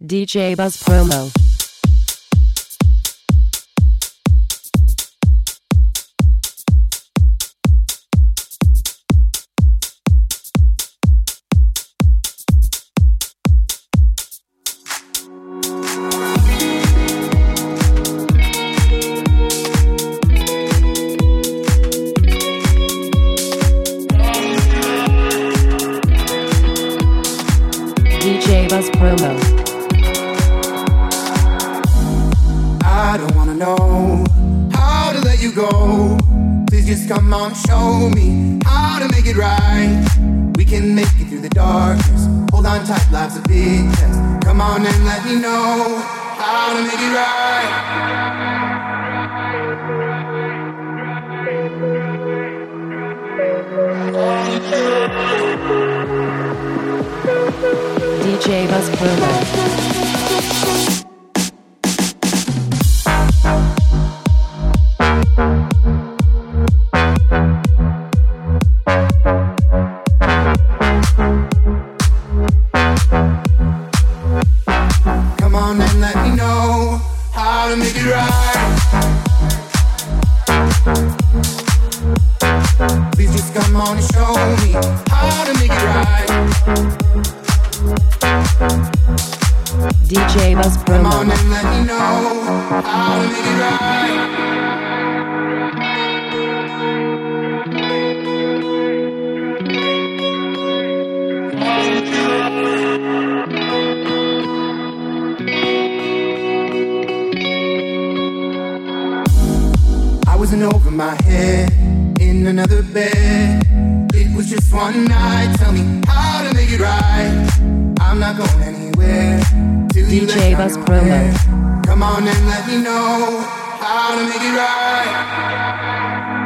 DJ Buzz Promo. DJ Buzz Promo. I don't wanna know how to let you go. Please just come on and show me how to make it right. We can make it through the darkness. Hold on tight, life's a big test. Come on and let me know how to make it DJ Buzz Promo. Come on and let me know how to make it right. Please just come on and show me how to make it right. DJ Buzz Come on Promo. and let me know how to make it right. I wasn't over my head in another bed. It was just one night. Tell me how to make it right. I'm not going anywhere till you let DJ down Buzz your Promo. head. Come on and let me know how to make it right.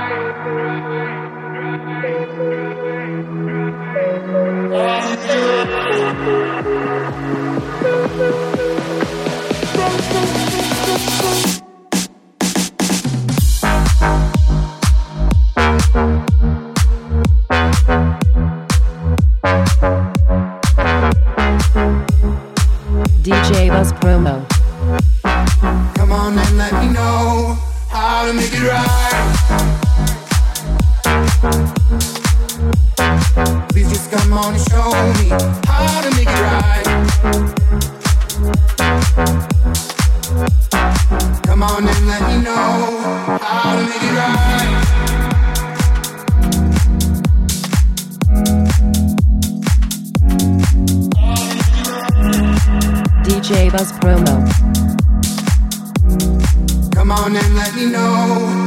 DJ Buzz Promo. Come on and let me know how to make it right. Please just come on and show me how to make it right. Come on and let me know how to make it right. DJ Buzz Promo. Come on and let me know